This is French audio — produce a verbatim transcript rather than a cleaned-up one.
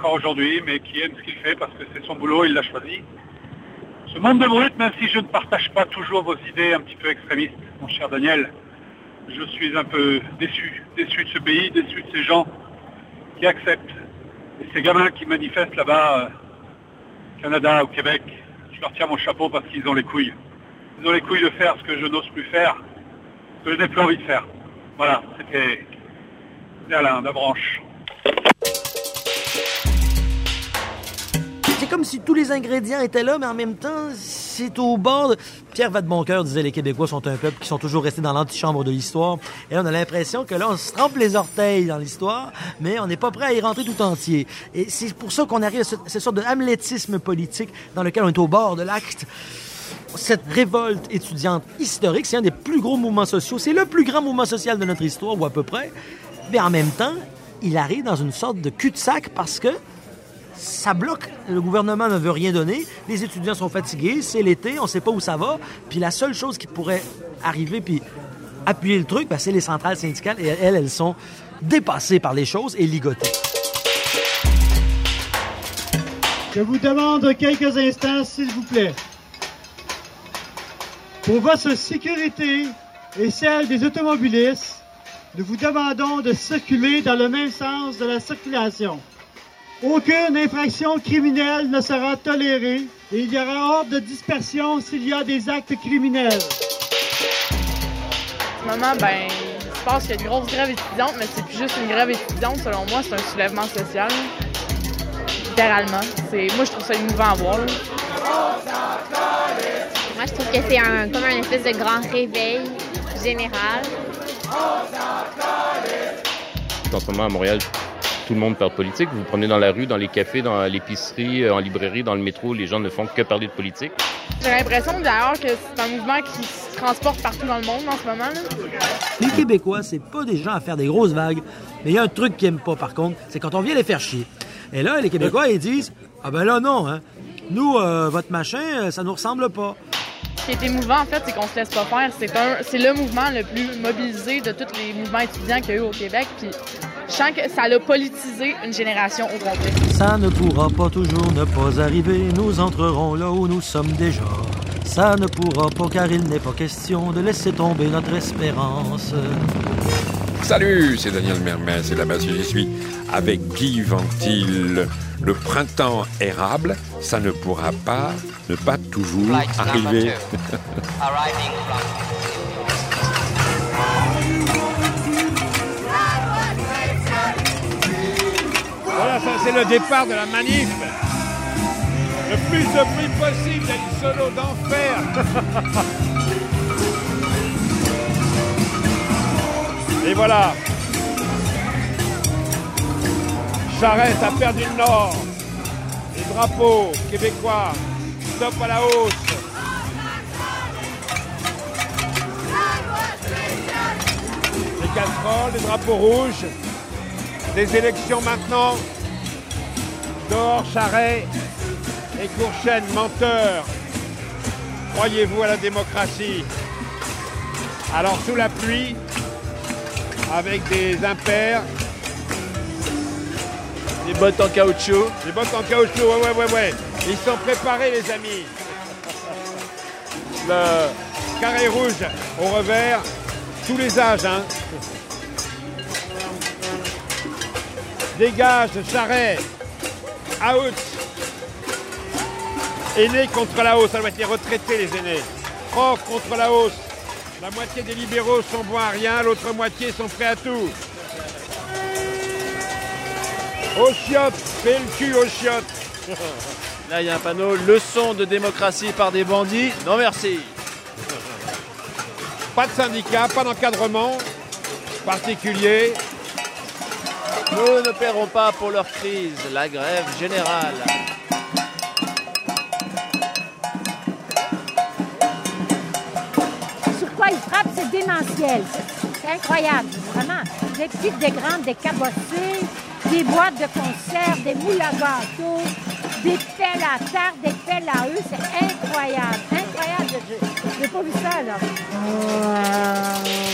encore aujourd'hui, mais qui aime ce qu'il fait parce que c'est son boulot, il l'a choisi. Ce monde de brut, même si je ne partage pas toujours vos idées un petit peu extrémistes, mon cher Daniel, je suis un peu déçu, déçu de ce pays, déçu de ces gens qui acceptent. Et ces gamins qui manifestent là-bas, euh, au Canada, au Québec, je leur tire mon chapeau parce qu'ils ont les couilles. Ils ont les couilles de faire ce que je n'ose plus faire, ce que je n'ai plus envie de faire. Voilà, c'était Alain Labranche. C'est comme si tous les ingrédients étaient là, mais en même temps, c'est au bord de... Pierre Vadeboncoeur disait « Les Québécois sont un peuple qui sont toujours restés dans l'antichambre de l'histoire. » Et là, on a l'impression que là, on se trempe les orteils dans l'histoire, mais on n'est pas prêt à y rentrer tout entier. Et c'est pour ça qu'on arrive à cette, cette sorte de hamlétisme politique dans lequel on est au bord de l'acte. Cette révolte étudiante historique, c'est un des plus gros mouvements sociaux. C'est le plus grand mouvement social de notre histoire, ou à peu près. Mais en même temps, il arrive dans une sorte de cul-de-sac parce que ça bloque. Le gouvernement ne veut rien donner. Les étudiants sont fatigués. C'est l'été. On ne sait pas où ça va. Puis la seule chose qui pourrait arriver puis appuyer le truc, ben, c'est les centrales syndicales. Et elles, elles sont dépassées par les choses et ligotées. Je vous demande quelques instants, s'il vous plaît. Pour votre sécurité et celle des automobilistes, nous vous demandons de circuler dans le même sens de la circulation. Aucune infraction criminelle ne sera tolérée et il y aura ordre de dispersion s'il y a des actes criminels. En ce moment, ben, je pense qu'il y a une grosse grève étudiante, mais c'est plus juste une grève étudiante. Selon moi, c'est un soulèvement social. Littéralement. C'est, moi, je trouve ça émouvant à voir. Là. Moi, je trouve que c'est un, comme un espèce de grand réveil général. En ce moment, à Montréal, tout le monde parle politique. Vous vous promenez dans la rue, dans les cafés, dans l'épicerie, en librairie, dans le métro, les gens ne font que parler de politique. J'ai l'impression d'ailleurs que c'est un mouvement qui se transporte partout dans le monde en ce moment. Là. Les Québécois, c'est pas des gens à faire des grosses vagues, mais il y a un truc qu'ils aiment pas, par contre, c'est quand on vient les faire chier. Et là, les Québécois, ils disent « Ah ben là, non, hein. Nous, euh, votre machin, ça nous ressemble pas. » Ce qui est émouvant, en fait, c'est qu'on se laisse pas faire. C'est, un, c'est le mouvement le plus mobilisé de tous les mouvements étudiants qu'il y a eu au Québec. Puis je sens que ça a politisé une génération au complet. Ça ne pourra pas toujours ne pas arriver. Nous entrerons là où nous sommes déjà. Ça ne pourra pas car il n'est pas question de laisser tomber notre espérance. Salut, c'est Daniel Mermez et là-bas j'y suis avec Guy Ventil. Le printemps érable, ça ne pourra pas ne pas toujours arriver. Voilà, ça c'est le départ de la manif. Le plus de bruit possible, il y a du solo d'enfer. Et voilà. Charest a perdu le Nord. Les drapeaux québécois, stop à la hausse. Les casseroles, les drapeaux rouges. Des élections maintenant. Dehors, Charest et Courchêne, menteurs. Croyez-vous à la démocratie? Alors, sous la pluie, avec des impairs. Des bottes en caoutchouc. Des bottes en caoutchouc, ouais, ouais, ouais, ouais. Ils sont préparés, les amis. Le carré rouge au revers, tous les âges, hein. Dégage, Charest. Out. Aînés contre la hausse. Ça doit être les retraités, les aînés. Prof contre la hausse. La moitié des libéraux sont bons à rien, l'autre moitié sont prêts à tout. Au chiottes, fais le cul aux chiottes. Là, il y a un panneau « Leçon de démocratie par des bandits, non merci ». Pas de syndicat, pas d'encadrement particulier. Nous ne paierons pas pour leur crise, la grève générale. Sur quoi ils frappent, c'est démentiel. C'est incroyable, vraiment. Des petites, des grandes, des cabossées, des boîtes de conserve, des moules à gâteaux, des pelles à terre, des pelles à eux. C'est incroyable, incroyable. Je n'ai pas vu ça, là.